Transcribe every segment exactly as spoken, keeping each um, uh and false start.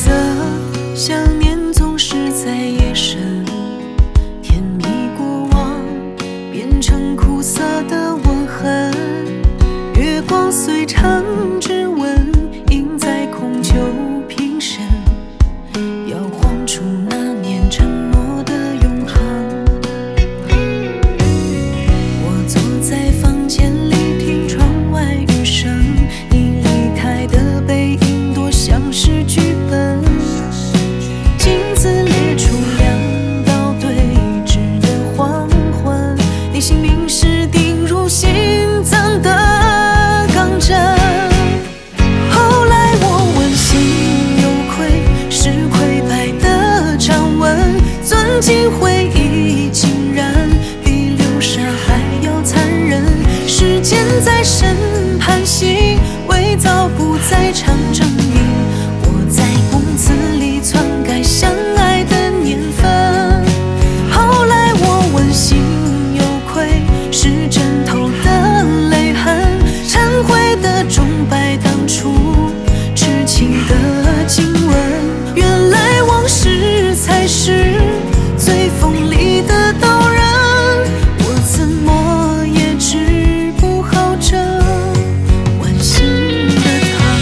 色，想念总是在夜深，甜蜜过往变成苦涩的吻痕。月光随长指纹印在空酒瓶身，摇晃出那年承诺的永恒。我坐在房间里听窗外雨声，你离开的背影多像是剧本，镜子列出两道对峙的黄昏，你姓名是钉入心脏的钢针。后来我问心有愧，是溃败的掌纹，钻进回忆竟然比流沙还要残忍。时间在审判心，伪造不再唱证明，我在公词里篡改相爱的年份。后来我问心有愧，是枕头的泪痕，忏悔的钟摆当初痴情的经文。原来往事才是最锋利的刀刃，我怎么也治不好这剜心的疼。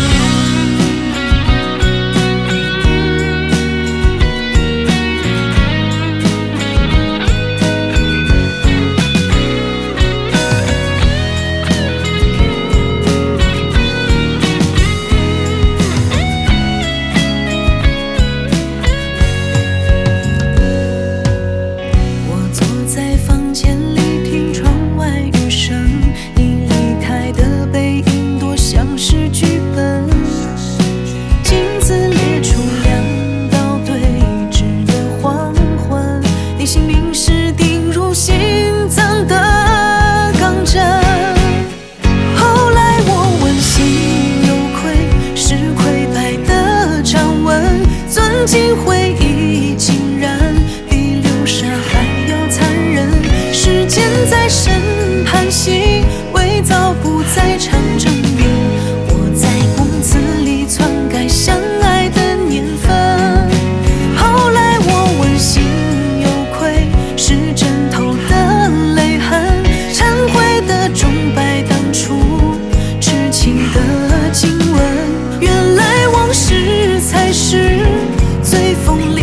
我坐在房间里听窗外雨声，你离开的背影多像是剧本，镜子列出两道对峙的黄昏，你姓名是钉入心脏的钢针。后来我问心有愧，是溃败的掌纹，钻进回忆竟然比流沙还要残忍。时间在审判心，伪造不再唱证明，我在公词里篡改相爱的年份。后来我问心有愧，是枕头的泪痕，忏悔的钟摆当初痴情的经文。原来往事才是最锋利